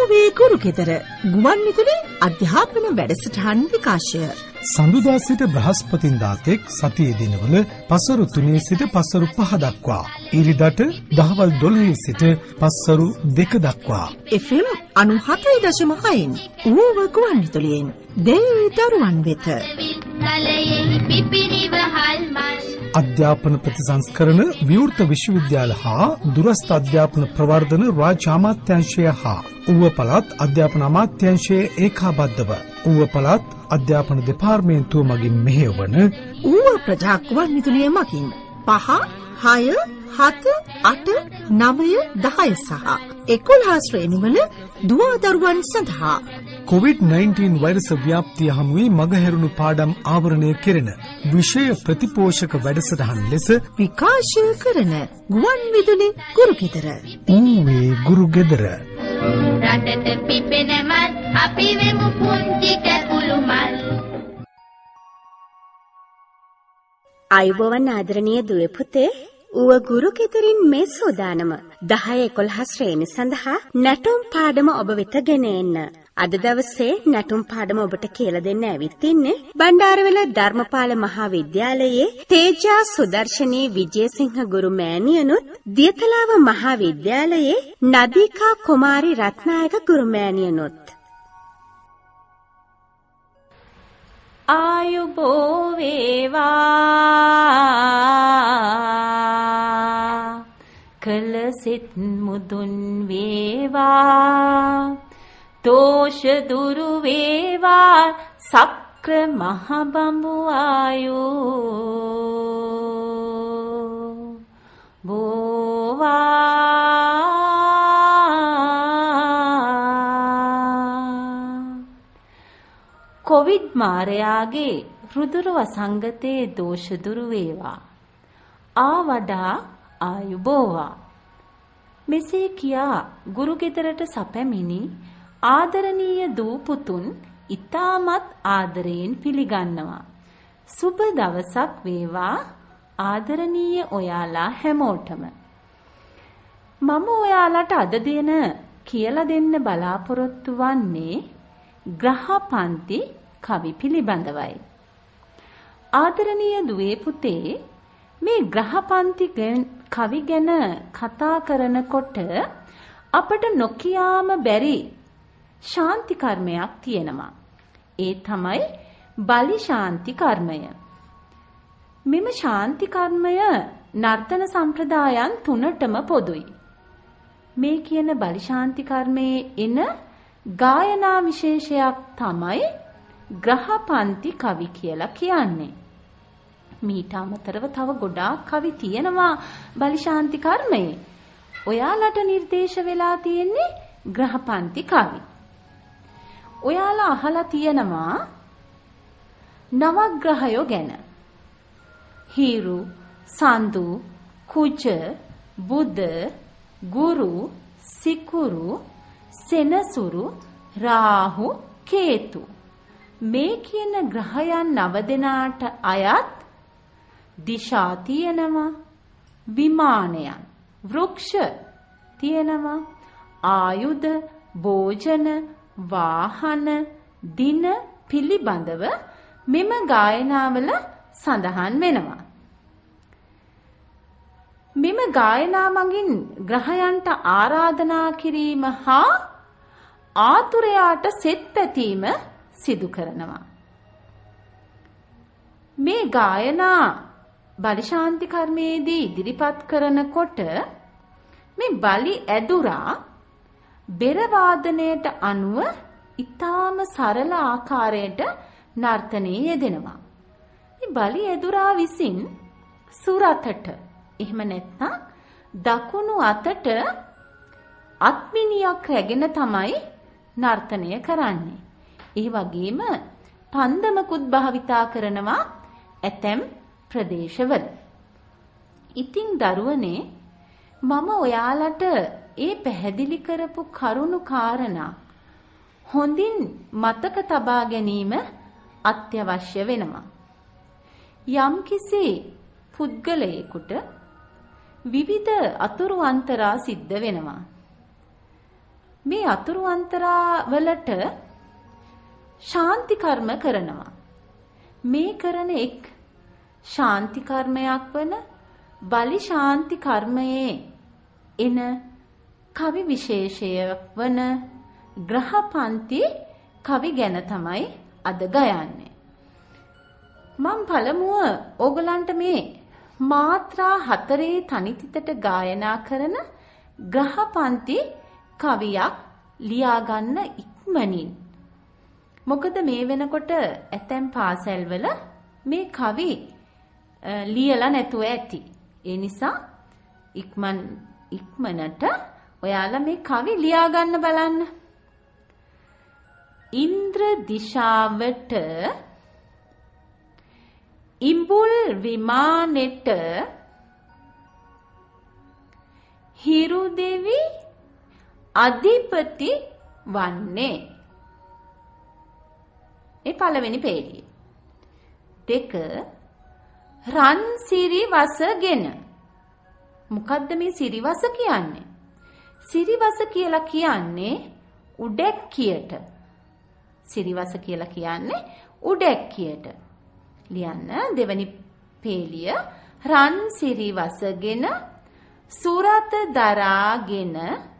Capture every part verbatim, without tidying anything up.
ඌවේ කුරුකෙදර ගුවන් විදුලි අධ්‍යාපන වැඩසටහන් විකාශය සඳුදා සිට බ්‍රහස්පතින්දා තෙක් සතියේ දිනවල පසරු තුනේ සිට පසරු පහ දක්වා ඉරිදට දහවල් දොළහේ සිට පසරු දෙක දක්වා එෆ් එම් අනූහතයි දශම හයෙන් ඌව ගුවන් විදුලියෙන් දෙවි දරුවන් වෙත අධ්‍යාපන ප්‍රතිසංස්කරණ විවෘත විශ්වවිද්‍යාල හා දුරස්ථ අධ්‍යාපන ප්‍රවර්ධන රාජ්‍ය අමාත්‍යාංශය හා ඌව පළාත් අධ්‍යාපන අමාත්‍යාංශයේ ඒකාබද්ධව ඌව පළාත් අධ්‍යාපන දෙපාර්තමේන්තුව මගින් මෙහෙයවන ඌව ප්‍රජා ගුවන් විදුලිය මගින් පහ හය හත අට නවය දහය සහ එකොළහ ශ්‍රේණිවල දුවා දරුවන් සඳහා කොවිඩ් නයින්ටීන් වෛරස ව්‍යාප්තිය හමුවේ මගහැරුණු පාඩම් ආවරණය කෙරෙන විෂය ප්‍රතිපෝෂක වැඩසටහන් ලෙස විකාශය කරන ගුවන් විදුලි ගුරුගෙදර ඌවේ ගුරුගෙදර රටට පිපෙන මල් අපි වෙමු පුංචි කැකුළු මල්. අයුබෝවන් ආදරණීය දුවේ පුතේ, ඌව ගුරුගෙදරින් මේ සෝදානම දහය එකොළහ ශ්‍රේණි සඳහා නැටුම් පාඩම ඔබ වෙත ගෙන එන්න. අද දවසේ නැටුම් පාඩම ඔබට කියලා දෙන්න ඇවිත් ඉන්නේ බණ්ඩාරවැල ධර්මපාල මහා විද්‍යාලයේ තේජා සුදර්ශනී විජේසිංහ ගුරු මෑණියනුත් දියතලාව මහා විද්‍යාලයේ නදීකා කුමාරි රත්නායක ගුරු මෑණියනුත්. ආයුබෝ වේවා කලසිත මුදුන් වේවා දෝෂ දුරු වේවා සක්‍ර මහ බඹු ආයෝ බෝවා කොවිඩ් මාරයාගේ රුදුර වසංගතයේ දෝෂ දුරු වේවා ආ වඩා ආයුබෝවා මෙසේ කියා ගුරුගෙදරට සැපැමිණි ආදරණීය දූ පුතුන් ඉතාමත් ආදරයෙන් පිළිගන්නවා. සුබ දවසක් වේවා ආදරණීය ඔයාලා හැමෝටම. මම ඔයාලට අද දින කියලා දෙන්න බලාපොරොත්තු වන්නේ ග්‍රහපන්ති කවි පිළිබඳවයි. ආදරණීය දුවේ පුතේ, මේ ග්‍රහපන්ති කවි ගැන කතා කරනකොට අපට නොකියාම බැරි ශාන්ති කර්මයක් තියෙනවා. ඒ තමයි බලි ශාන්ති කර්මය. මෙම ශාන්ති කර්මය නර්තන සම්ප්‍රදායන් තුනටම පොදුයි. මේ කියන බලි ශාන්ති කර්මයේ එන ගායනා විශේෂයක් තමයි ග්‍රහපන්ති කවි කියලා කියන්නේ. මීට අමතරව තව ගොඩාක් කවි තියෙනවා බලි ශාන්ති කර්මයේ. ඔයාලට නිර්දේශ වෙලා තියෙන්නේ ග්‍රහපන්ති කවි. ඔයාලා අහලා තියෙනවා නවග්‍රහයෝ ගැන. හිරු, සඳු, කුජ, බුද, ගුරු, සිකුරු, සෙනසුරු, රාහු, කේතු. මේ කියන ග්‍රහයන් නව දෙනාට අයත් දිශා තියෙනවා, විමානයන්, වෘක්ෂ තියෙනවා, ආයුධ, භෝජන, වාහන, දින පිළිබඳව මෙම ගායනාවල සඳහන් වෙනවා. මෙම ගායනා මගින් ග්‍රහයන්ට ආරාධනා කිරීම හා ආතුරයාට සෙත් පැතීම සිදු කරනවා. මේ ගායනා බලි ශාන්ති කර්මයේදී ඉදිරිපත් කරනකොට මේ බලි ඇදුරා බෙර වාදනයට අනුව ඊටාම සරල ආකාරයට නර්තනයේ යෙදෙනවා. මේ බලි ඇදුරා විසින් සුරතට එහෙම නැත්නම් දකුණු අතට අත්මිනියක් රැගෙන තමයි නර්තනය කරන්නේ. ඒ වගේම පන්දමකුත් භාවිතා කරනවා ඇතැම් ප්‍රදේශවල. ඉතින් දරුවනේ, මම ඔයාලට ඒ පැහැදිලි කරපු කරුණු කාරණා හොඳින් මතක තබා ගැනීම අත්‍යවශ්‍ය වෙනවා. යම්කිසි පුද්ගලයෙකුට විවිධ අතුරු අන්තරා සිද්ධ වෙනවා. මේ මේ අතුරු අන්තරවලට ශාන්ති කර්ම කරනවා. මේ කරන එක් ශාන්ති කර්මයක් වන බලි ශාන්ති කර්මයේ එන කවි විශේෂයක් වන ග්‍රහපන්ති කවි ගැන තමයි අද ගයන්නේ. මම පළමුව ඕගලන්ට මේ මාත්‍රා හතරේ තනිතිතට ගායනා කරන ග්‍රහපන්ති කවියක් ලියා ගන්න ඉක්මනින්. මොකද මේ වෙනකොට ඇතැම් පාසල්වල මේ කවි ලියලා නැතුව ඇති. ඒ නිසා ඉක්මන් ඉක්මනට ඔයාලා මේ කවි ලියා ගන්න බලන්න. ඉන්ද්‍ර දිශාවට ඉඹුල් විමානෙට හිරු දෙවි අධිපති වන්නේ. ඒ පළවෙනි පේළිය. දෙක රන් සිරිවසගෙන. මොකද්ද මේ සිරිවස කියන්නේ? සිරිවස කියලා කියන්නේ උඩැක්කියට. සිරිවස කියලා කියන්නේ උඩැක්කියට. ලියන්න දෙවැනි පේළිය. රන් සිරිවසගෙන සුරත දරාගෙන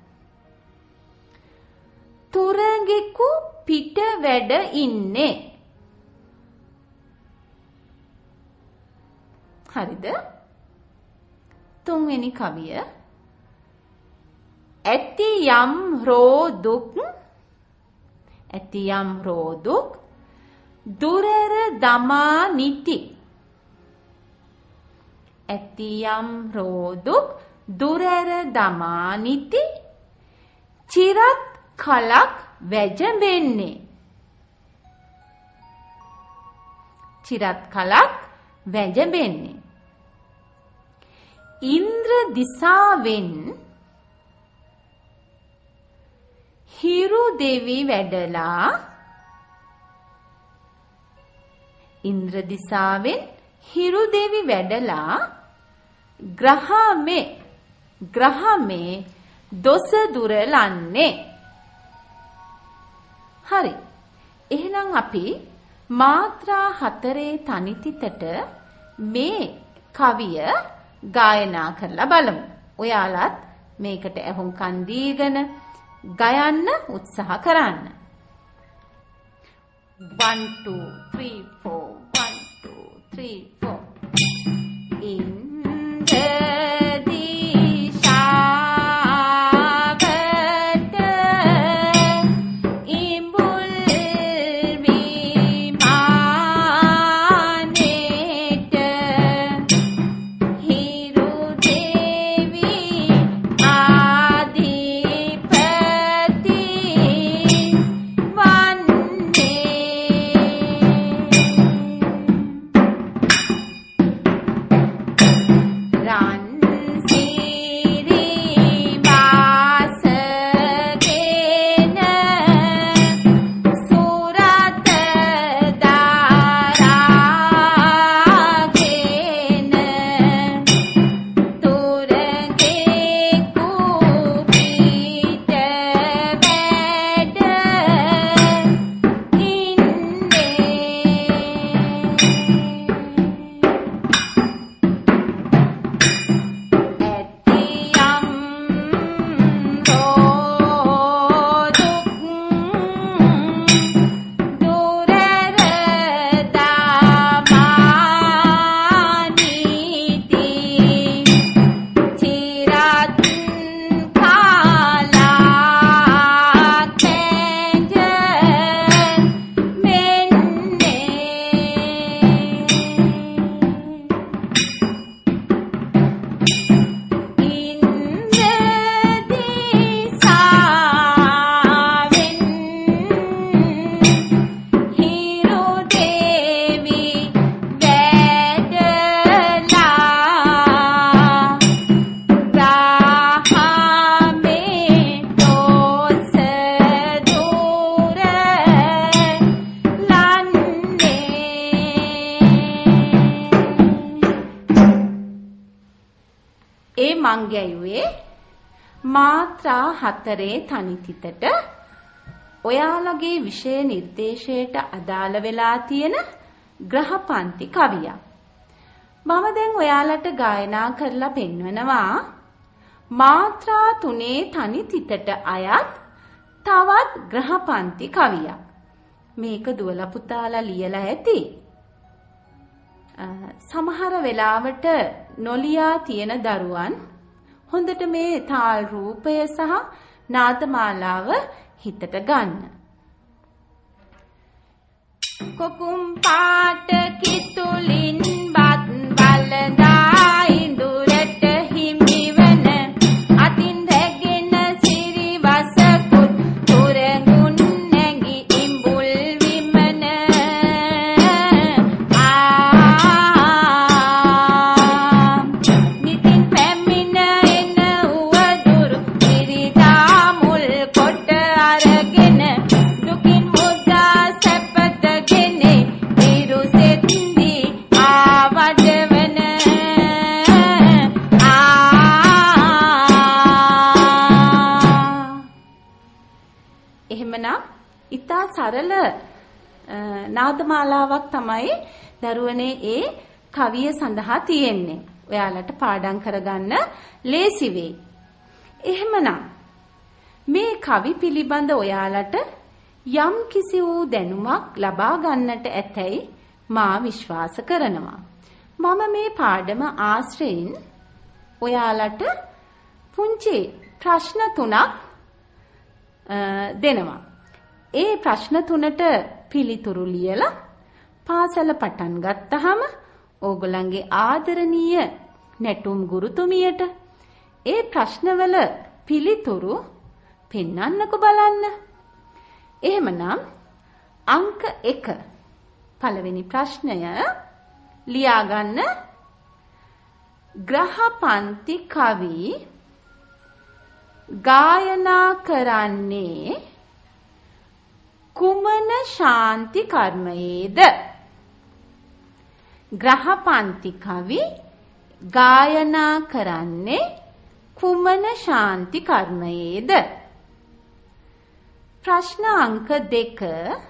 තුරගෙකු පිට වැඩ ඉන්නේ. හරිද? තුන්වෙනි කවිය. ඇති යම් රෝදුක් ඇති යම් රෝදුක් දුරර දමා නිති. ඇති යම් රෝදුක් දුරර දමා නිති. චිරත් කලක් වැජඹෙන්නේ. චිරත් කලක් වැජඹෙන්නේ. ඉන්ද්‍ර දිසාවෙන් හිරු දෙවි වැඩලා. ඉන්ද්‍ර දිසාවෙන් හිරු දෙවි වැඩලා ග්‍රහමේ ග්‍රහමේ දොස දුරලන්නේ. හරි. එහෙනම් අපි මාත්‍රා හතරේ තනිතිතට මේ කවිය ගායනා කරලා බලමු. ඔයාලත් මේකට ඇහුම්කන් දීගෙන ගයන්න උත්සාහ කරන්න. one two three four one two three four. මාත්‍රා හතරේ තනිතිතට ඔයාලගේ විෂය නිර්දේශයට අදාළ වෙලා තියෙන ග්‍රහපන්ති කවියක්. මම දැන් ඔයාලට ගායනා කරලා පෙන්වනවා මාත්‍රා තුනේ තනිතිතට අයත් තවත් ග්‍රහපන්ති කවියක්. මේක දුවලා පුතාලා ලියලා ඇති. සමහර වෙලාවට නොලියා තියෙන දරුවන් හොඳට මේ තාල් රූපය සහ නාදමාලාව හිතට ගන්න. කොකුම් පාට කිතුලින් බත් බලදා ඉඳුරට හිමිවන අතින් රැගෙන සිරිවසකුත් තුරඟුන් නැගි ඉඹුල් විමන ආ නිතින් පැමිණ එන උවදුරු ඉරිදා මුල් කොට අරගෙන දුකින් මුදා සැපතගෙන ඉරුසෙත්දි ආවඩවන ආ එහෙමනම් ඉතා සරල නාදමාලාවක් තමයි දරුවනේ ඒ කවිය සඳහා තියෙන්නේ. ඔයාලට පාඩම් කරගන්න ලේසි වෙයි. එහෙමනම් මේ කවි පිළිබඳ ඔයාලට යම් කිසි වූ දැනුමක් ලබා ගන්නට ඇතැයි මා විශ්වාස කරනවා. මම මේ පාඩම ආශ්‍රයෙන් ඔයාලට පුංචි ප්‍රශ්න තුනක් දෙනවා. ඒ ප්‍රශ්න තුනට පිළිතුරු ලියලා පාසල පටන් ගත්තාම ඕගොල්ලන්ගේ ආදරණීය නැටුම් ගුරුතුමියට ඒ ප්‍රශ්නවල පිළිතුරු පෙන්වන්නකෝ බලන්න. එහෙමනම් අංක එක පළවෙනි ප්‍රශ්නය ලියා ගන්න. ග්‍රහපන්ති කවි ගායනා කරන්නේ කුමන ශාන්ති කර්මයේද? ග්‍රහපන්ති කවි ගායනා කරන්නේ කුමන ශාන්ති කර්මයේද? ප්‍රශ්න අංක දෙක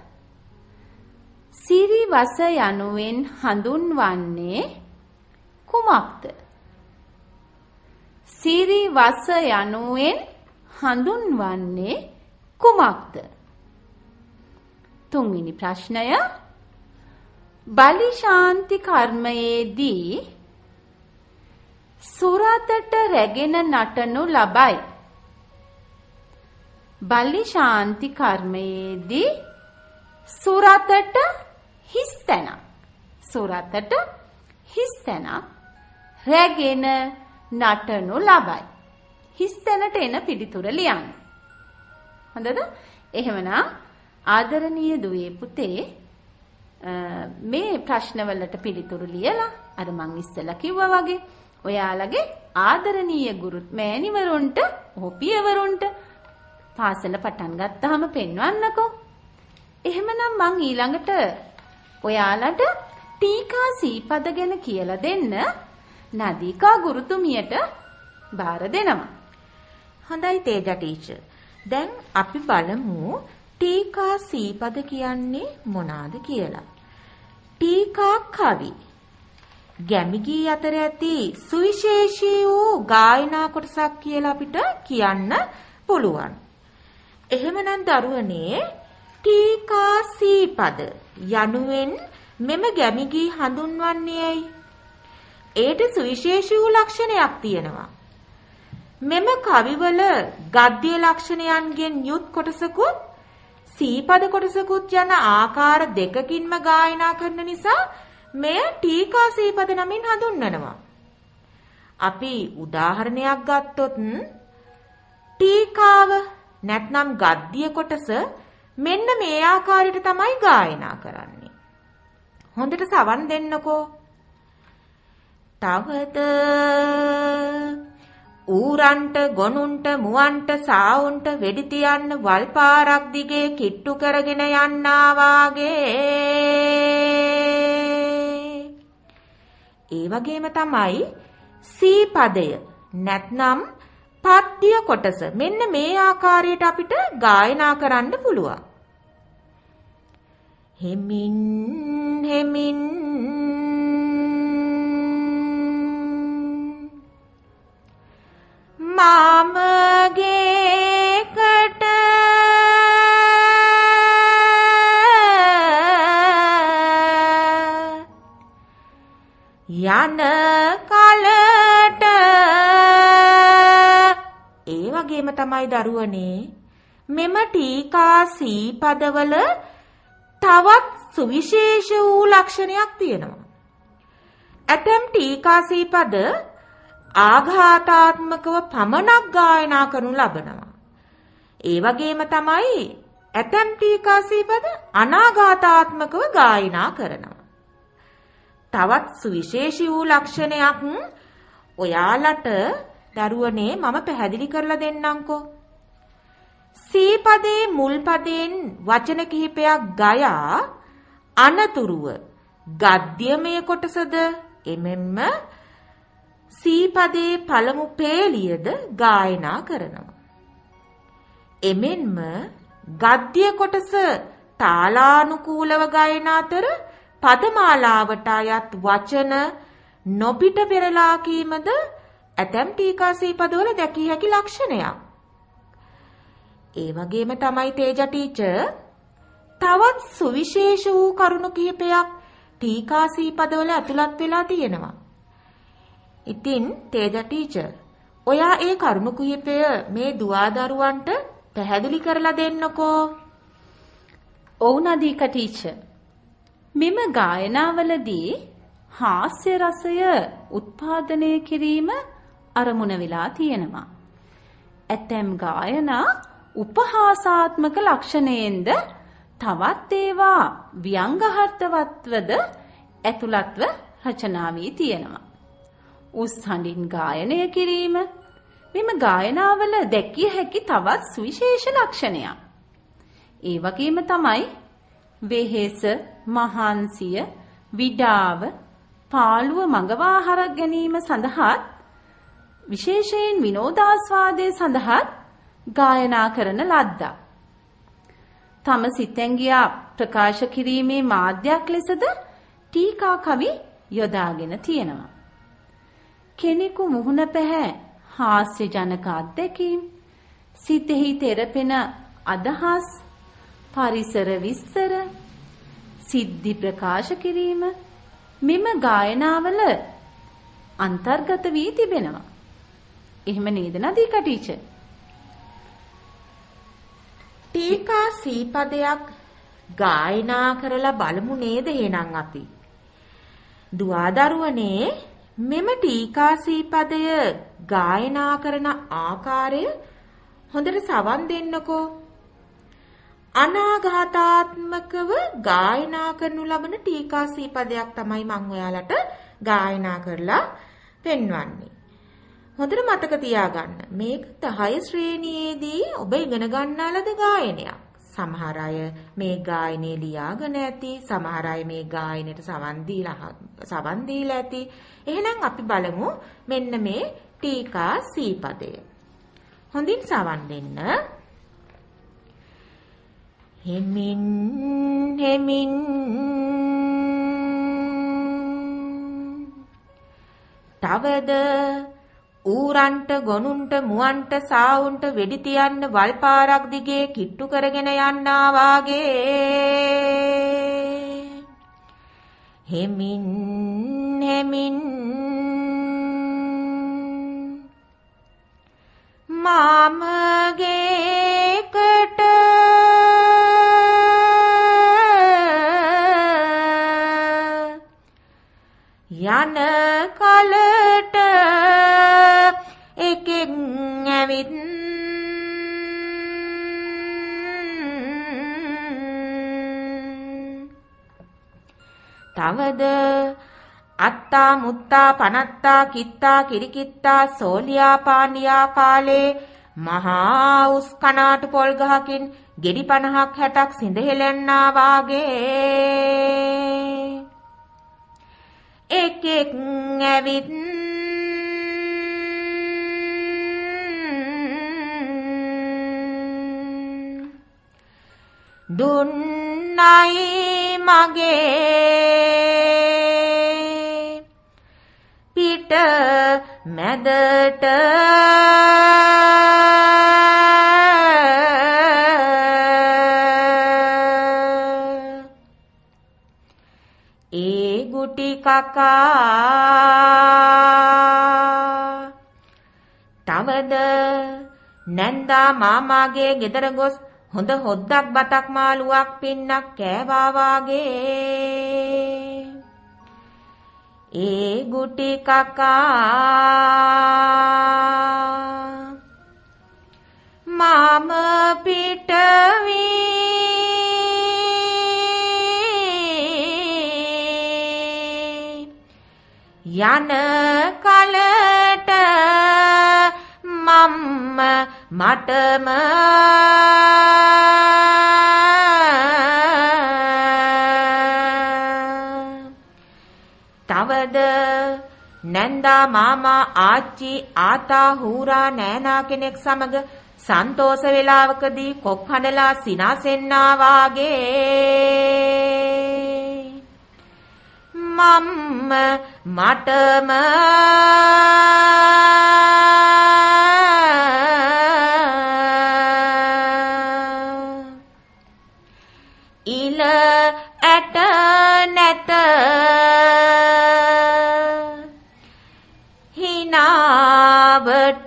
සිරිවස යනුවෙන් හඳුන්වන්නේ කුමක්ද? සිරිවස යනුවෙන් හඳුන්වන්නේ කුමක්ද? තුන්වෙනි ප්‍රශ්නය බලි ශාන්ති කර්මයේදී සුරතට රැගෙන නටනු ලබයි. බලි ශාන්ති කර්මයේදී සුරතට හිස්තැන සුරතට හිස්තැන රැගෙන නටනු ලබයි. හිස්තැනට එන පිළිතුර ලියන්න. හොඳද? එහෙමනම් ආදරණීය දුවේ පුතේ මේ ප්‍රශ්නවලට පිළිතුරු ලියලා අර මං ඉස්සෙල්ලා කිව්වා වගේ ඔයාලගේ ආදරණීය ගුරු මෑණිවරුන්ට ඔපියවරුන්ට පාසල පටන් ගත්තාම පෙන්වන්නකෝ. එහෙමනම් මං ඊළඟට ඔයාලට ටීකා සීපද ගැන කියලා දෙන්න නදීකා ගුරුතුමියට බාර දෙනවා. හොඳයි තේජා ටීචර්. දැන් අපි බලමු ටීකා සීපද කියන්නේ මොනවාද කියලා. ටීකා කවි ගැමිගී අතර ඇති සුවිශේෂී වූ ගායනා කොටසක් කියලා අපිට කියන්න පුළුවන්. එහෙමනම් දරුවනේ ටීකා සීපද යනුවෙන් මෙම ගැමිගී හඳුන්වන්නේ ඇයි? ඒට සුවිශේෂී වූ ලක්ෂණයක් තියෙනවා. මෙම කවිවල ගද්‍ය ලක්ෂණයන්ගෙන් යුත් කොටසකුත් සීපද කොටසකුත් යන ආකාර දෙකකින්ම ගායනා කරන නිසා මෙය ටීකා සීපද නමින් හඳුන්වනවා. අපි උදාහරණයක් ගත්තොත් ටීකාව නැත්නම් ගද්‍ය කොටස මෙන්න මේ ආකාරයට තමයි ගායනා කරන්නේ. හොඳට සවන් දෙන්නකෝ. තවද ඌරන්ට ගොනුන්ට මුවන්ට සාවුන්ට වෙඩි තියන්න වල් පාරක් දිගේ කිට්ටු කරගෙන යන්නා වාගේ. ඒ වගේම තමයි සීපදය නැත්නම් පද්‍ය කොටස මෙන්න මේ ආකාරයට අපිට ගායනා කරන්න පුළුවන්. හෙමින් හෙමින් මාමගේ කට යන කලට ඒ වගේම තමයි දරුවනේ මෙම ටීකා සී පදවල තවත් සුවිශේෂ වූ ලක්ෂණයක් තියෙනවා. ඇතැම් ටීකා සී පද ආඝාතාත්මකව පමණක් ගායනා කරනු ලබනවා. ඒ වගේම තමයි ඇතැම් ටීකා සී පද අනාඝාතාත්මකව ගායනා කරනවා. තවත් සුවිශේෂී වූ ලක්ෂණයක් ඔයාලට දරුවනේ මම පැහැදිලි කරලා දෙන්නම්කෝ. සී පදේ මුල් පදයෙන් වචන කිහිපයක් ගයා අනතුරුව ගද්‍යමය කොටසද එමෙන්ම සී පදේ පළමු පේලියද ගායනා කරනවා. එමෙන්ම ගද්‍ය කොටස තාලානුකූලව ගායන අතර පදමාලාවට අයත් වචන නොපිට පෙරලා කීමද ඇතැම් ටීකා සී පදවල දැකිය හැකි ලක්ෂණයක්. ඒ වගේම තමයි තේජා ටීචර් තවත් සුවිශේෂ වූ කරුණු කිහිපයක් ටීකා සී පදවල ඇතුළත් වෙලා තියෙනවා. ඉතින් තේජා ටීචර් ඔයා ඒ කරුණු කිහිපය මේ දුවදරුවන්ට පැහැදිලි කරලා දෙන්නකෝ. ඔව් නදීක ටීචර්. මෙම ගායනාවලදී හාස්‍ය රසය උත්පාදනය කිරීම අරමුණ වෙලා තියෙනවා. ඇතැම් ගායනා උපහාසාත්මක ලක්ෂණයෙන්ද තවත් ඒවා ව්‍යංගාර්ථවත්වද ඇතුළත්ව රචනා වී තියෙනවා. උස් හඬින් ගායනය කිරීම මෙම ගායනාවල දැකිය හැකි තවත් සුවිශේෂ ලක්ෂණයක්. ඒ වගේම තමයි වෙහෙස, මහන්සිය, විඩාව, පාළුව මඟවා හර ගැනීම සඳහා විශේෂයෙන් විනෝදාස්වාදයේ සඳහා ගායනා කරන ලද්දා. තම සිතැඟියා ප්‍රකාශ කිරීමේ මාධ්‍යයක් ලෙසද ටීකා කවි යොදාගෙන තියෙනවා. කෙනෙකු මුහුණ පැහැ හාස්‍ය ජනක අත්දැකීම්, සිතෙහි තෙරපෙන අදහස්, පරිසර විස්තර, සිද්ධි ප්‍රකාශ කිරීම මෙම ගායනාවල අන්තර්ගත වී තිබෙනවා. එහෙම නේද නදීක ටීචර්? ටීකා සී පදයක් ගායනා කරලා බලමු නේද එහෙනම් අපි. දුවදරුවනේ මෙම ටීකා සී පදය ගායනා කරන ආකාරය හොඳට සවන් දෙන්නකෝ. අනාඝාතාත්මකව ගායනා කරනු ලබන ටීකා සී පදයක් තමයි මම ඔයාලට ගායනා කරලා පෙන්වන්නේ. හොඳට මතක තියාගන්න. මේක දහය ශ්‍රේණියේදී ඔබ ඉගෙන ගන්නා ලද ගායනයක්. සමහර අය මේ ගායනය ලියාගෙන ඇති, සමහර අය මේ ගායනයට සවන් දීලා සවන් දීලා ඇති. එහෙනම් අපි බලමු මෙන්න මේ ටීකා සී පදය. හොඳින් සවන් දෙන්න. හෙමින් හෙමින් තවද ඌරන්ට ගොනුන්ට මුවන්ට සාවුන්ට වෙඩි තියන්න වල්පාරක් දිගේ කිට්ටු කරගෙන යන්නා වාගේ හෙමින් හෙමින් මාමගේ කට යන කලට එකෙන් ඇවිත් තවද අත්තා මුත්තා පනත්තා කිත්තා කිරිකිත්තා සෝලියා පාණ්ඩියා කාලේ මහා උස් කනාටු පොල් ගහකින් ගෙඩි පනහක් හැටක් සිඳ හෙලන්නා වාගේ එකෙක් ඇවිත් දුන්නයි මගේ පිට මැදට ඒ ගුටි කකා තවද නැන්දා මාමාගේ ගෙදර ගොස් හොඳ හොද්දක් බතක් මාළුවක් පින්නක් කෑවා වාගේ ඒ ගුටි කකා මාම පිට යන කලට මම්ම මටම තවද නැන්දා මාමා ආච්චි ආතා හූරා නෑනා කෙනෙක් සමග සන්තෝෂ වේලාවකදී කොක් හඬලා සිනාසෙන්නා වාගේ මම්ම මටම ඉල ඇට නැත හිනාවට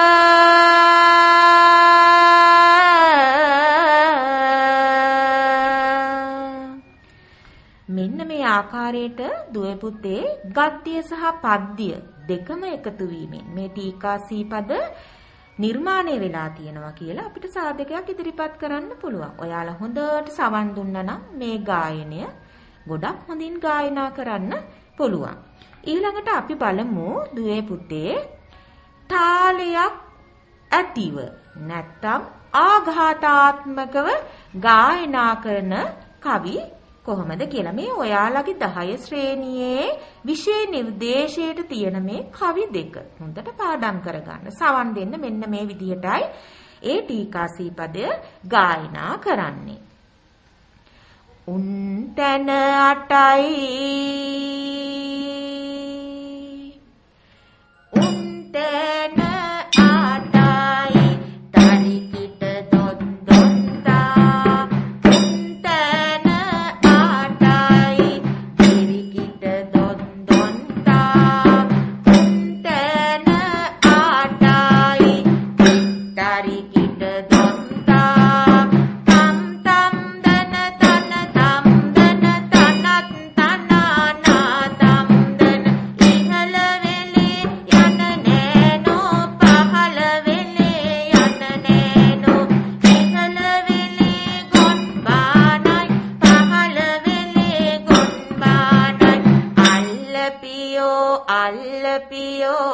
මෙන්න මේ ආකාරයට දුවේ පුතේ ගද්‍ය සහ පද්‍ය දෙකම එකතු වීමෙන් මේ ටීකා සීපද නිර්මාණය වෙලා තියෙනවා කියලා අපිට සාධකයක් ඉදිරිපත් කරන්න පුළුවන්. ඔයාලා හොඳට සවන් දුන්නා නම් මේ ගායනය ගොඩක් හොඳින් ගායනා කරන්න පුළුවන්. ඊළඟට අපි බලමු දුවේ පුතේ තාලයක් ඇතිව නැත්තම් ආඝාතාත්මකව ගායනා කරන කවි කොහොමද කියලා. මේ ඔයාලගේ දහය ශ්‍රේණියේ විෂය නිර්දේශයට තියෙන මේ කවි දෙක හොඳට පාඩම් කරගන්න. සවන් දෙන්න මෙන්න මේ විදිහටයි ඒ ටීකා සීපදය ගායනා කරන්නේ. උන් තන අටයි උන් තන අටයි තරිකිට දොන් දොන්දා උන් තන අටයි තරිකිට දොන් දොන්දා උන් තන අටයි තරිකිට දොන්දා තම් තම් දන තන තම් දන තනත් තනානා තම් දන ඉහළ වෙලේ යන නෑනෝ පහළ වෙලේ යන නෑනෝ ඉහළ වෙලේ ගොන් බානයි පහළ වෙලේ ගොන් බානයි අල්ලපියෝ අල්ලපියෝ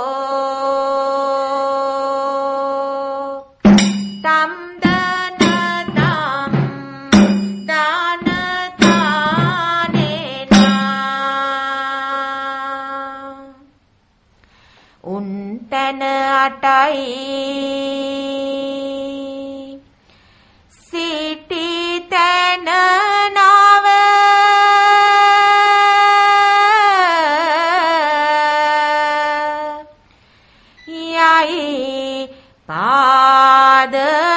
තම් දන තම් දාන තානේනා උන් තන අටයි සිටි තන නව යයි පාද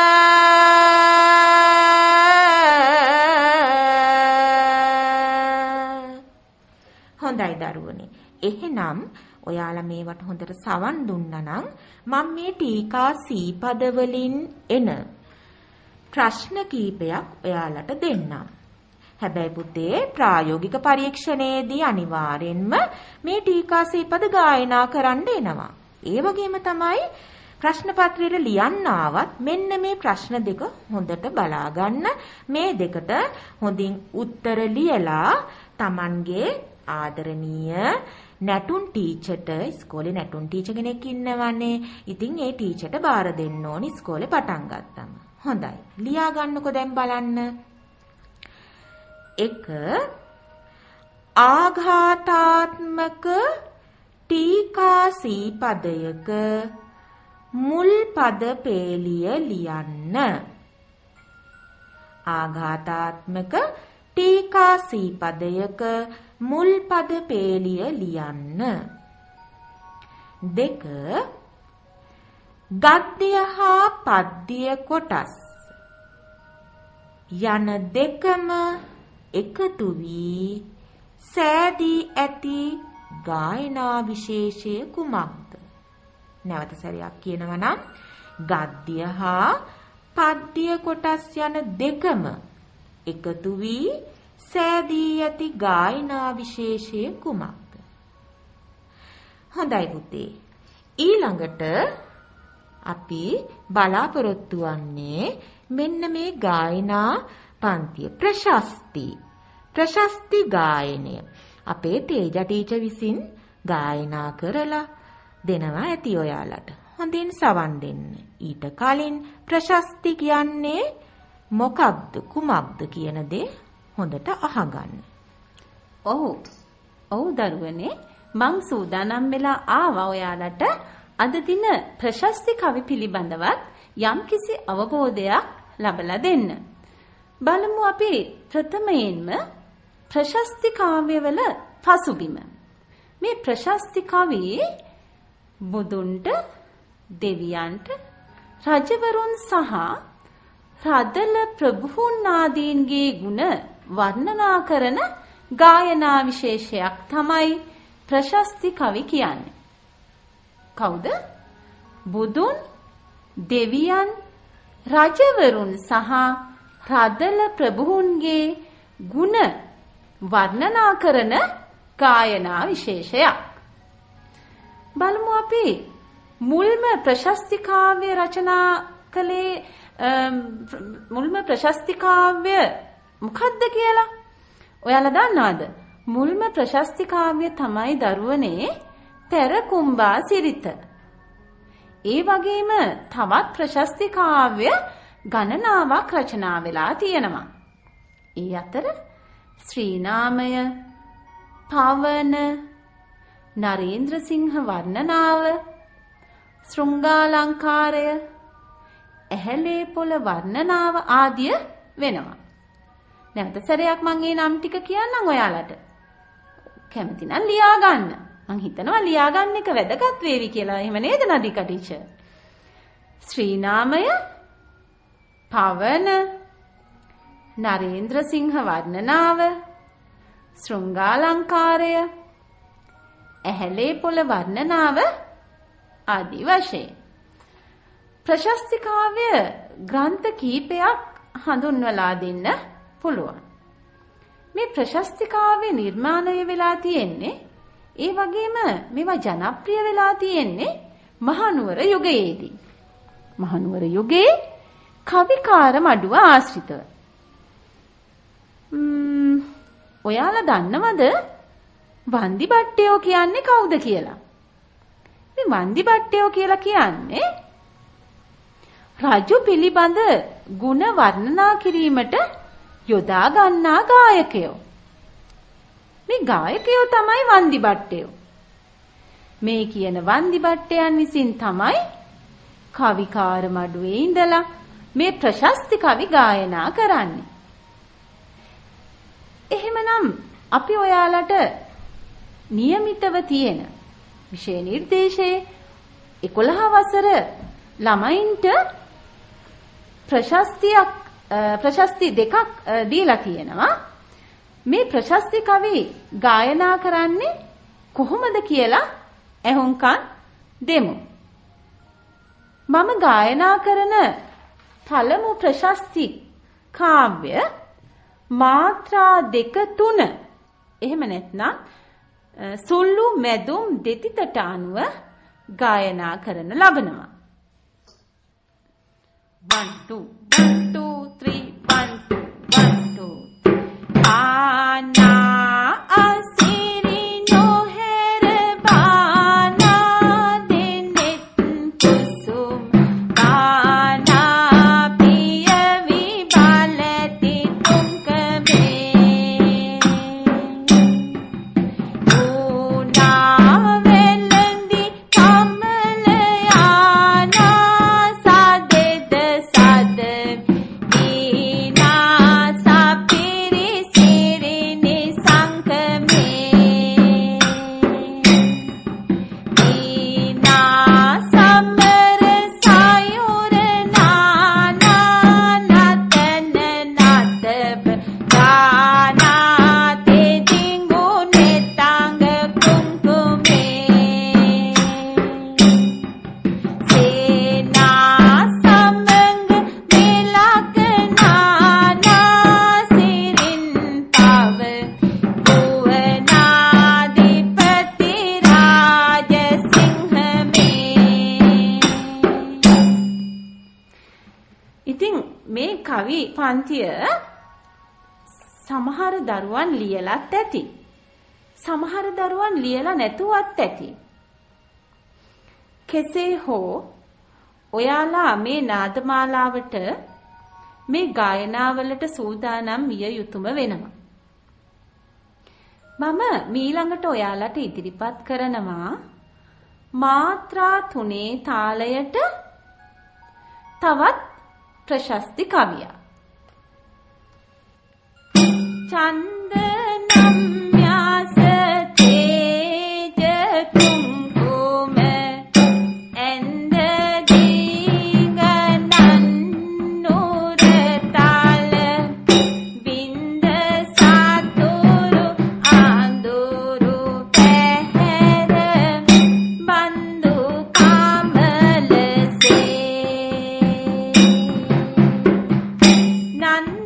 හොඳයි දරුවනේ. එහෙනම් ඔයාලා මේවට හොඳට සවන් දුන්නා නම් මම මේ ටීකා සීපද වලින් එන ප්‍රශ්න කීපයක් ඔයාලට දෙන්නම්. හැබැයි පුතේ ප්‍රායෝගික පරීක්ෂණයේදී අනිවාර්යෙන්ම මේ ටීකා සීපද ගායනා කරන්න එනවා. ඒ වගේම තමයි ප්‍රශ්න පත්‍රයේ ලියන්න ආවත් මෙන්න මේ ප්‍රශ්න දෙක හොඳට බලා ගන්න. මේ දෙකට හොඳින් උත්තර ලියලා Tamanගේ ආදරණීය නැටුම් ටීචර්ට ඉස්කෝලේ නැටුම් ටීචර් කෙනෙක් ඉන්නවනේ. ඉතින් ඒ ටීචර්ට බාර දෙන්න ඕනි ඉස්කෝලේ පටන් ගත්තම. හොඳයි. ලියා ගන්නකො දැන් බලන්න. එක ආඝාතාත්මක ටීකා සීපදයක මුල් පද පේලිය ලියන්න. ආඝාතාත්මක ටීකා සීපදයක මුල් පද පේලිය ලියන්න. දෙක ගද්‍ය හා පද්‍ය කොටස් යන දෙකම එකතු වී සෑදී ඇති ගායනා විශේෂය කුමක්ද? නැවත සැරයක් කියනවා නම් ගද්‍ය හා පද්‍ය කොටස් යන දෙකම එකතු වී සෑදී ඇති ගායනා විශේෂය කුමක්ද? හොඳයි පුතේ. ඊළඟට අපි බලාපොරොත්තු වන්නේ මෙන්න මේ ගායනා පන්තිය ප්‍රශස්ති. ප්‍රශස්ති ගායනය අපේ තේජා ටීචර් විසින් ගායනා කරලා දෙනවා ඇති ඔයාලට. හොඳින් සවන් දෙන්න. ඊට කලින් ප්‍රශස්ති කියන්නේ මොකක්ද කුමක්ද කියන දේ හොඳට අහගන්න. ඔව්. ඔව් දරුවනේ මං සූදානම් වෙලා ආවා ඔයාලට අද දින ප්‍රශස්ති කවි පිළිබඳවත් යම්කිසි අවබෝධයක් ලබලා දෙන්න. බලමු අපි ප්‍රථමයෙන්ම ප්‍රශස්ති කාව්‍යවල පසුබිම. මේ ප්‍රශස්ති කවි බුදුන්ට, දෙවියන්ට, රජවරුන් සහ රදල ප්‍රභූන් ආදීන්ගේ ගුණ වර්ණනා කරන ගායනා විශේෂයක් තමයි ප්‍රශස්ති කවි කියන්නේ. කවුද? බුදුන්, දෙවියන්, රජවරුන් සහ රදල ප්‍රභූන්ගේ ගුණ වර්ණනා කරන ගායනා විශේෂයක්. බලමු අපි මුල්ම ප්‍රශස්ති කාව්‍ය රචනා කළේ මුල්ම ප්‍රශස්ති කාව්‍ය මොකක්ද කියලා? ඔයාලා දන්නවද? මුල්ම ප්‍රශස්ති කාව්‍ය තමයි දරුවනේ තෙරකුම්බා සිරිත. ඒ වගේම තවත් ප්‍රශස්ති කාව්‍ය ගණනාවක් රචනා වෙලා තියෙනවා. ඒ අතර ශ්‍රී නාමය, පවන, නරේන්ද්‍ර සිංහ වර්ණනාව, ශෘංගාලංකාරය, ඇහැලේ පොළ වර්ණනාව ආදිය වෙනවා. නැවත සැරයක් මම මේ නම් ටික කියන්නම් ඔයාලට. කැමති නම් ලියා ගන්න. මං හිතනවා ලියා ගන්න එක වැදගත් වේවි කියලා. එහෙම නේද නදිකා ටීචර්? ශ්‍රී නාමය, පවන, නරේන්ද්‍ර සිංහ වර්ණනාව, ශෘංගාලංකාරය, ඇහැලේ පොළ වර්ණනාව ආදී වශයෙන් ප්‍රශස්ති කාව්‍ය ග්‍රන්ථ කීපයක් හඳුන්වලා දෙන්න පුළුවන්. මේ ප්‍රශස්ති කාව්‍ය නිර්මාණය වෙලා තියෙන්නේ, ඒ වගේම මේවා ජනප්‍රිය වෙලා තියෙන්නේ මහනුවර යුගයේදී. මහනුවර යුගයේ කවිකාර මඩුව ආශ්‍රිතව. ම්ම් ඔයාලා දන්නවද වන්දි බට්ටයෝ කියන්නේ කවුද කියලා? මේ වන්දි බට්ටයෝ කියලා කියන්නේ රජු පිළිබඳ ගුණ වර්ණනා කිරීමට යොදා ගන්නා ගායකයෝ. මේ ගායකයෝ තමයි වන්දි බට්ටයෝ. මේ කියන වන්දි බට්ටයන් විසින් තමයි කවිකාර මඩුවේ ඉඳලා මේ ප්‍රශස්ති කවි ගායනා කරන්නේ. එහෙමනම් අපි ඔයාලට નિયમિતව තියෙන විෂය නිර්දේශයේ එකොළහ වසර ළමයින්ට ප්‍රශස්තියක් ප්‍රශස්ති දෙකක් දීලා තියෙනවා. මේ ප්‍රශස්ති කවි ගායනා කරන්නේ කොහොමද කියලා ඇහුම්කන් දෙමු. මම ගායනා කරන පළමු ප්‍රශස්ති කාව්‍ය මාත්‍රා දෙක තුන එහෙම නැත්නම් සුළු මැදුම් දෙතිතට අනුව ගායනා කරන ලබනවා. one two one two three one two one two ana asiri no here bana denet kusum ana piya vibalati tunkame una velandi kamalaya saded saded කවි පන්තිය සමහර දරුවන් ලියලත් ඇති. සමහර දරුවන් ලියලා නැතුවත් ඇති. කෙසේ හෝ ඔයාලා මේ නාදමාලාවට මේ ගායනාවලට සූදානම් විය යුතුම වෙනවා. මම මීළඟට ඔයාලට ඉදිරිපත් කරනවා මාත්‍රා තුනේ තාලයට තවත් ප්‍රශස්ති කවියක්. චන්දනම් යාස තේජ කුංකුම ඇන්ද දීගනන් නුරතාල බින්ද සතුරු ආඳුරු පැහැර බන්දු කමලසේ නන්ද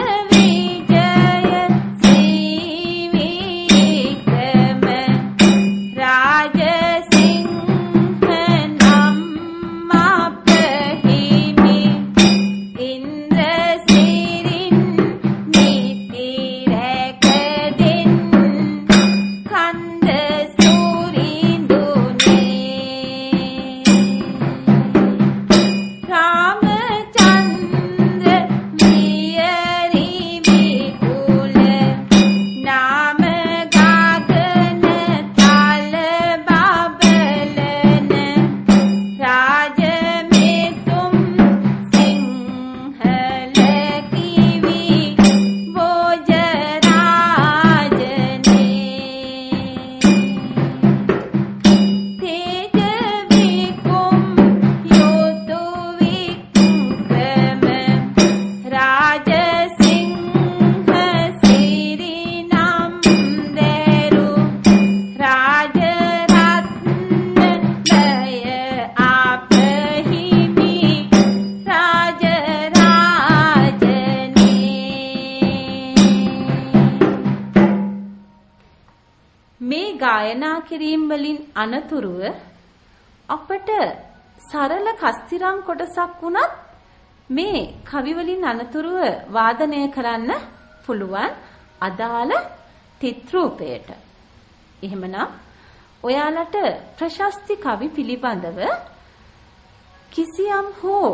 ගායනා කිරීම වලින් අනතුරුව අපට සරල කස්තිරම් කොටසක් වුණත් මේ කවි වලින් අනතුරුව වාදනය කරන්න පුළුවන් අදාළ තිත්‍රූපයට. එහෙමනම් ඔයාලට ප්‍රශස්ති කවි පිළිබඳව කිසියම් හෝ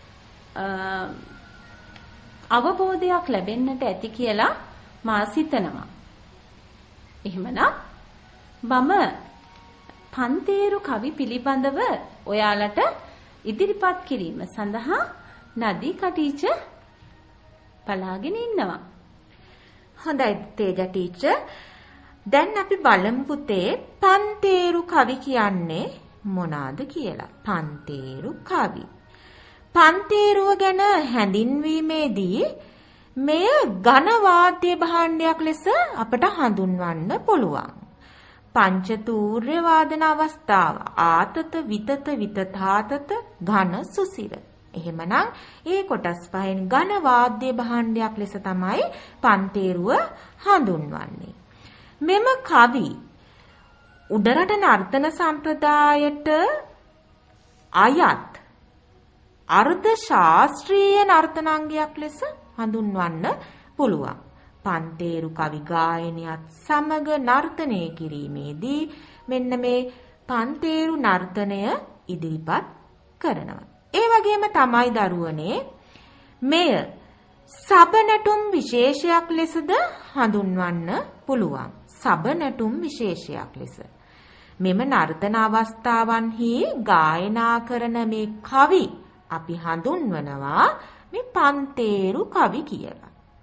අවබෝධයක් ලැබෙන්නට ඇති කියලා මා සිතනවා. එහෙමනම් මම පන්තේරු කවි පිළිබඳව ඔයාලට ඉදිරිපත් කිරීම සඳහා නදී කටීච බලාගෙන ඉන්නවා. හොඳයි තේජා ටීචර්. දැන් අපි බලමු පුතේ පන්තේරු කවි කියන්නේ මොනවාද කියලා. පන්තේරු කවි. පන්තේරුව ගැන හැඳින්වීමේදී මෙය ඝන වාද්‍ය භාණ්ඩයක් ලෙස අපට හඳුන්වන්න පුළුවන්. පංචතූර්ය වාදන අවස්ථාව ආතත විතත විතතාතත ඝන සුසිර. එහෙමනම් ඒ කොටස් පහෙන් ඝන වාද්‍ය භාණ්ඩයක් ලෙස තමයි පන්තේරුව හඳුන්වන්නේ. මෙම කවි උඩරට නර්තන සම්ප්‍රදායට අයත් අර්ධ ශාස්ත්‍රීය නර්තනාංගයක් ලෙස හඳුන්වන්න පුළුවන්. පන්තේරු කවි ගායනයත් සමග නර්තනය කිරීමේදී මෙන්න මේ පන්තේරු නර්තනය ඉදිරිපත් කරනවා. ඒ වගේම තමයි දරුවනේ මෙය සබනටුම් විශේෂයක් ලෙසද හඳුන්වන්න පුළුවන්. සබනටුම් විශේෂයක් ලෙස. මෙම නර්තන අවස්ථාවන්හි ගායනා කරන මේ කවි අපි හඳුන්වනවා මේ පන්තේරු කවි කියලා.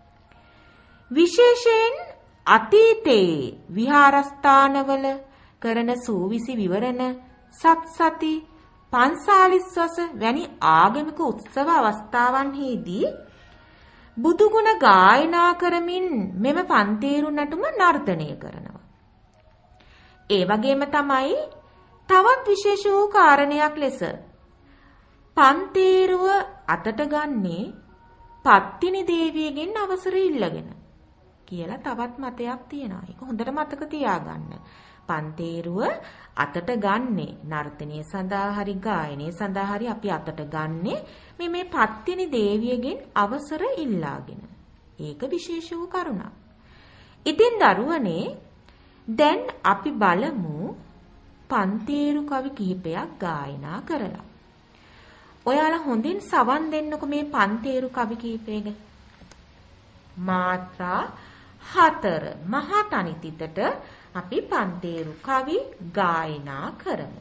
විශේෂයෙන් අතීතයේ විහාරස්ථානවල කරන සූවිසි විවරණ සත්සති පන්සාලිස්වස වැනි ආගමික උත්සව අවස්ථාවන්හිදී බුදුගුණ ගායනා කරමින් මෙම පන්තේරු නටුම නර්තනය කරනවා. ඒ වගේම තමයි තවත් විශේෂ වූ කාරණයක් ලෙස පන්තේරුව අතට ගන්නේ පත්තිනි දේවියගෙන් අවසර ඉල්ලගෙන කියලා තවත් මතයක් තියෙනවා. ඒක හොඳට මතක තියාගන්න. පන්තේරුව අතට ගන්නේ නර්තනය සඳහා හරි ගායනය සඳහා හරි අපි අතට ගන්නේ මේ මේ පත්තිනි දේවියගෙන් අවසර ඉල්ලාගෙන. ඒක විශේෂ වූ කරුණක්. ඉතින් දරුවනේ දැන් අපි බලමු පන්තේරු කවි කිහිපයක් ගායනා කරලා. ඔයාලා හොඳින් සවන් දෙන්නකො මේ පන්තේරු කවි කිහිපයක. මාත්‍රා හතර මහා තනිතිතට අපි පන්තේරු කවි ගායනා කරමු.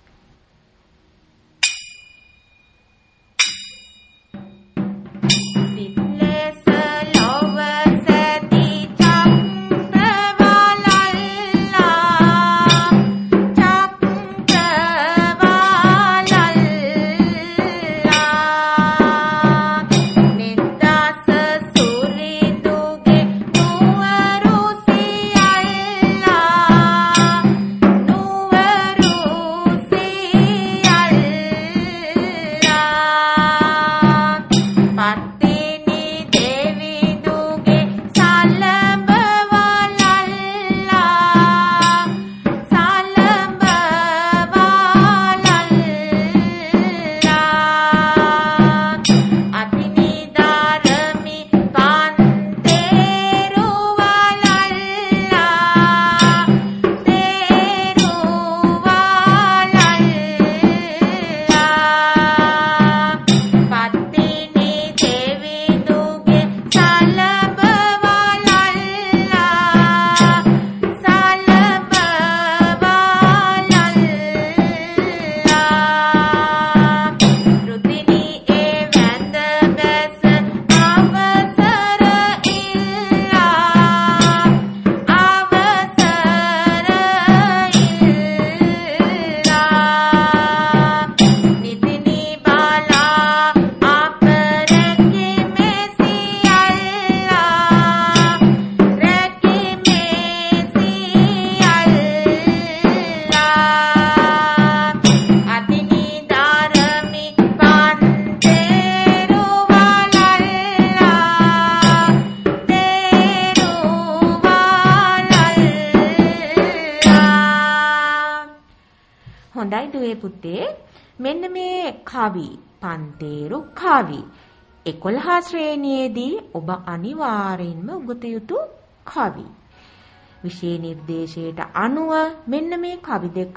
හොඳයි දුවේ පුතේ මෙන්න මේ කවි පන්තේරු කවි එකොළහ ශ්‍රේණියේදී ඔබ අනිවාර්යෙන්ම උගත යුතු කවි. විෂය නිර්දේශයට අනුව මෙන්න මේ කවි දෙක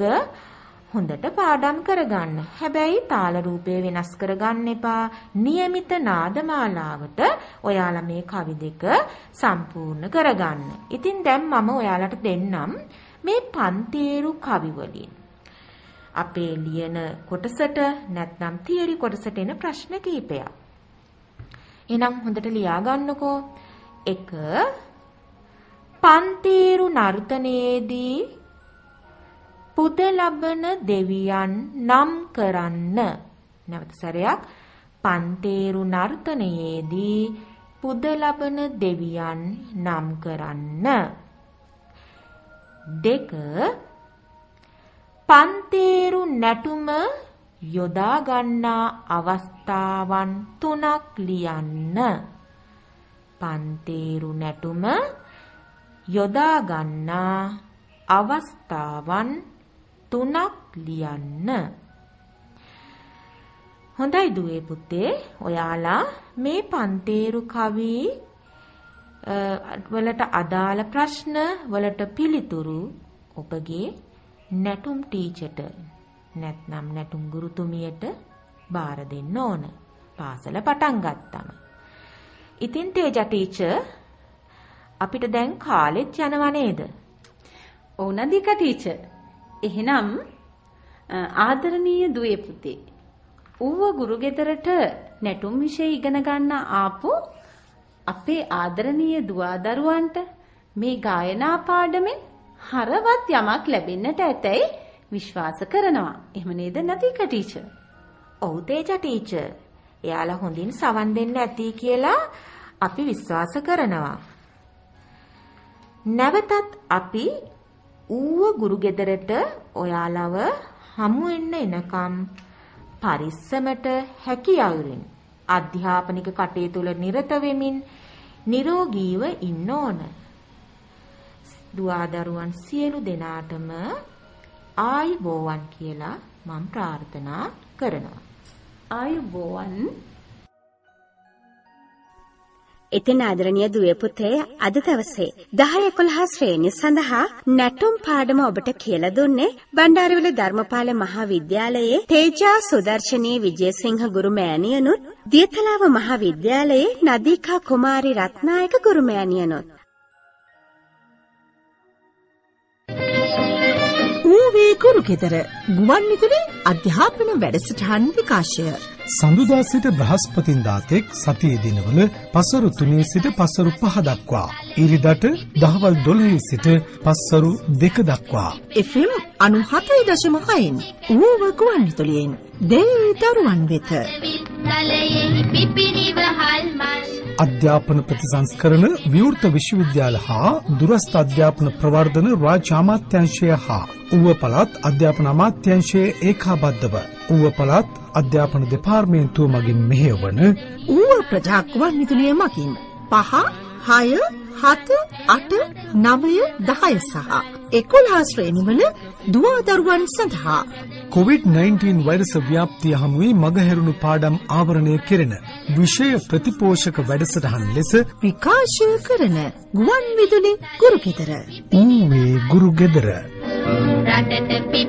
හොඳට පාඩම් කරගන්න. හැබැයි තාල රූපය වෙනස් කරගන්න එපා. નિયમિત නාදමාලාවට ඔයාලා මේ කවි දෙක සම්පූර්ණ කරගන්න. ඉතින් දැන් මම ඔයාලට දෙන්නම් මේ පන්තේරු කවි වලින් අපේ ලියන කොටසට නැත්නම් තියරි කොටසට එන ප්‍රශ්න කිහිපයක්. එහෙනම් හොඳට ලියා ගන්නකෝ. එක පන්තේරු නර්තනයේදී පුද ලබන දෙවියන් නම් කරන්න. නැවත සැරයක් පන්තේරු නර්තනයේදී පුද ලබන දෙවියන් නම් කරන්න. දෙක පන්තේරු නැටුම යොදා ගන්නා අවස්ථාවන් තුනක් ලියන්න. පන්තේරු නැටුම යොදා ගන්නා අවස්ථාවන් තුනක් ලියන්න. හොඳයි දුවේ පුතේ ඔයාලා මේ පන්තේරු කවි වලට අදාළ ප්‍රශ්න වලට පිළිතුරු ඔබගේ නැටුම් ටීචර්ට නැත්නම් නැටුම් ගුරුතුමියට බාර දෙන්න ඕන. පාසල පටන් ගත්තම. ඉතින් තේජා ටීචර් අපිට දැන් කාලෙත් යනවා නේද? ඔව් නදිකා ටීචර්. එහෙනම් ආදරණීය දුවේ පුතේ ඌව ගුරු ගෙදරට නැටුම් විෂය ඉගෙන ගන්න ආපු අපේ ආදරණීය දුවා දරුවන්ට මේ ගායනා පාඩමෙන් හරවත් යමක් ලැබෙන්නට ඇතැයි විශ්වාස කරනවා. එහෙම නේද නදිකා ටීචර්? ඔව් තේජා ටීචර්. එයාලා හොඳින් සවන් දෙන්න ඇති කියලා අපි විශ්වාස කරනවා. නැවතත් අපි ඌව ගුරු ගෙදරට ඔයාලව හමු වෙන්න එනකම් පරිස්සමට හැකි අයුරින් අධ්‍යාපනික කටයුතු වල නිරත වෙමින් නිරෝගීව ඉන්න ඕන. දුවදරුවන් සියලු දෙනාටම ආයුබෝවන් කියලා මම ප්‍රාර්ථනා කරනවා. ආයුබෝවන්. ඉතින් ආදරණීය දුවේ පුතේ අද දවසේ දහය එකොළහ ශ්‍රේණිය සඳහා නැටුම් පාඩම ඔබට කියලා දුන්නේ බණ්ඩාරවිල ධර්මපාල මහා විද්‍යාලයේ තේජා සුදර්ශනී විජේසිංහ ගුරු මෑණියනුත් දියතලාව මහා විද්‍යාලයේ නදීකා කුමාරි රත්නායක ගුරු මෑණියනුත්. ඌවේ ගුරුගෙදර ගුවන් විදුලි අධ්‍යාපන වැඩසටහන් විකාශය සඳුදා සිට බ්‍රහස්පතින්දා තෙක් සතියේ දිනවල පසරු තුනේ සිට පසරු පහ දක්වා ඉරිදට දහවල් දොළහේ සිට පසරු දෙක දක්වා එෆ් එම් අනූහතයි දශම හයෙන් ඌව ගුවන් විදුලියෙන් දෙවි දරුවන් වෙත අධ්‍යාපන ප්‍රතිසංස්කරණ විවෘත විශ්වවිද්‍යාල හා දුරස්ථ අධ්‍යාපන ප්‍රවර්ධන රාජ්‍ය අමාත්‍යාංශය හා ඌව පළාත් අධ්‍යාපන අමාත්‍යාංශයේ ඒකාබද්ධව ඌව පළාත් අධ්‍යාපන දෙපාර්තමේන්තුව මගින් මෙහෙයවන ඌව ප්‍රජා ගුවන් විදුලිය මගින් පහ හය හත අට නවය දහය සහ එකොළහ ශ්‍රේණිවල දුවදරුවන් සඳහා කොවිඩ් නයින්ටීන් වෛරස ව්‍යාප්තිය හමුවේ මගහැරුණු පාඩම් ආවරණය කෙරෙන විෂය ප්‍රතිපෝෂක වැඩසටහන් ලෙස විකාශය කරන ගුවන් විදුලි ගුරුගෙදර ඌවේ ගුරුගෙදර රටට